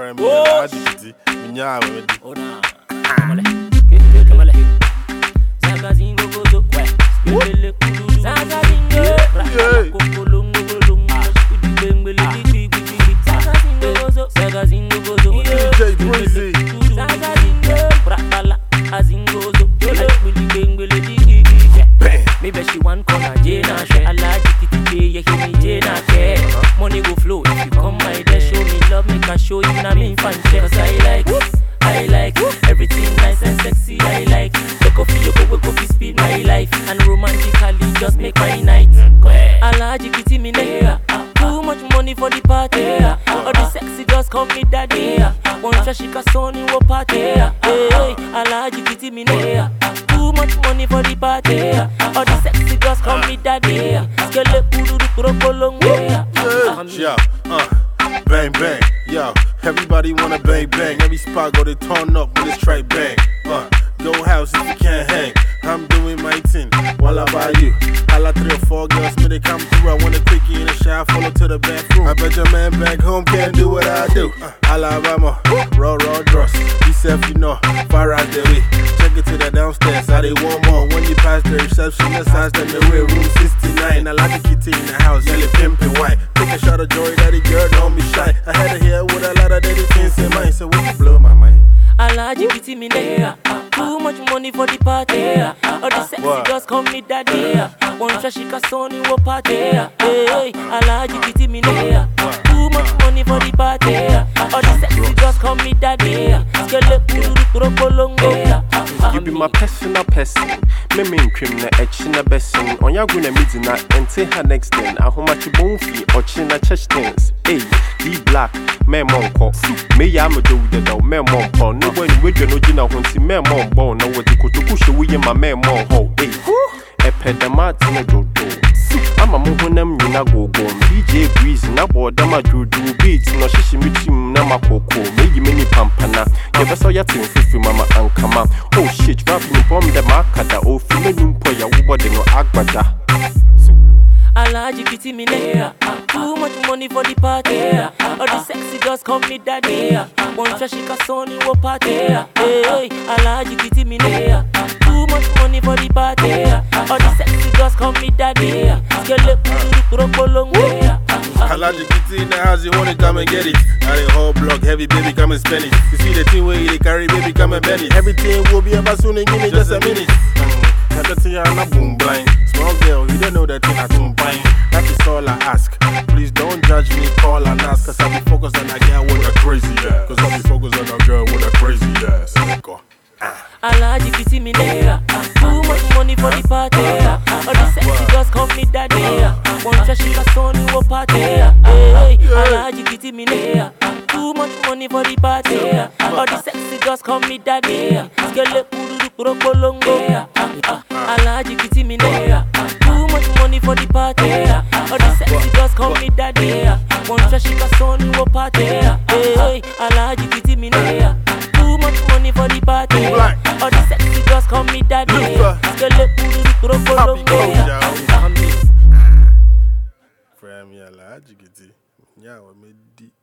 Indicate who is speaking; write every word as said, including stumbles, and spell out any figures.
Speaker 1: Oh, Minya,
Speaker 2: oh, nah. Come on, come on, Zagazingo gozo, Spele kudu, Zagazingo, Rakulungu kulungu, Spele digigi, Zagazingo gozo, Zagazingo gozo,
Speaker 1: D J Breezy,
Speaker 2: Zagazingo, Rakala, Azingozo, Spele digigi. Maybe she want corner, Jena, she allergic to J, you hear me, Jena, care. Money go flow if you come my day, show me love, make a show you, na me fan, cause I like I like everything nice and sexy. I like the coffee, you go, coffee speed my life, and romantically just make my night. Allergic to me, too much money for the party. All the sexy girls call me daddy. One trashika son in what party? Hey, allergic to me, too much money for the party. All the sexy girls call me daddy. Skele kudu krokolongo.
Speaker 1: Yeah, uh, bang bang, yo. Everybody wanna bang bang. Every spot go to turn up when it's try bang. Uh, go house if you can't hang. I'm doing my thing while I buy you. I like three or four girls, when they come through, I want a quickie in the shower, follow to the bathroom. I bet your man back home can't do what I do. Uh, Alabama, raw raw dross. Yourself, you know, far out the way. Check it to the downstairs, how they want more. When you pass the receptionist, house, then the way, room sixty-nine. I like the kitty in the house, yellow pimpin' white. Take a shot of joy, daddy girl, don't be shy. I had her here with a lot of dirty things in mind, so we can blow my mind.
Speaker 2: Allergic to me, too much money for the party. All the sexy what? Girls call me daddy. One trashika son in what party? Hey, allergic to me, too much money for the party. All the sexy girls call me daddy. Skele kudu krokolongo.
Speaker 3: You be my personal person. Me me criminal action a person. On ya gonna meet na ente her next then. I how much bone fee or china church things. Hey, D black, me monko. Me ya me do the do me monko. No when we do no jina hunsi me monbo. No what the kutuku show we my me monho. Hey, a pedama tina do do. I'm a mohunam yina go go. D J Breezy na boda ma do do beats. No shishi michim na makoko. Me you mini pampana. Never saw ya thing fifi mama ankama. Oh shit, rapping from the markada. Oh, feeling po ya ubode no agbada.
Speaker 2: Allergic to me, too much money for the party. All the sexy girls call me daddy. One trashika son in what party? Hey, allergic to me, too much money for the party. All the sexy girls call me daddy. Skele kudu krokolongo.
Speaker 1: Allergic in the house, you wanna come and get it. Now the whole block heavy, baby, come and spend it. You see the thing where they carry, baby, come and bend it. Everything will be about soon and give me just a minute. Now the thing I'm not boom blind. Small girl, you don't know that thing I don't blind. That is all I ask. Please don't judge me, call and ask. Cause I'll be focused on a girl with a crazy ass. Cause I'll be focused on a girl with a crazy ass. Go.
Speaker 2: Allergic to me, too much money for the party. All the sexy girls call me daddy. One trashika son in what party? Hey, allergic to me, too much money for the party. All the sexy girls call me daddy. Skele kudu krokolongo. Allergic to me, too much money for the party. All the sexy girls call me daddy. One trashika son in what party? Hey, allergic to me, too much money for the party. All the sexy girls call me daddy. Skele kudu krokolongo.
Speaker 1: From your allergic, yeah, we made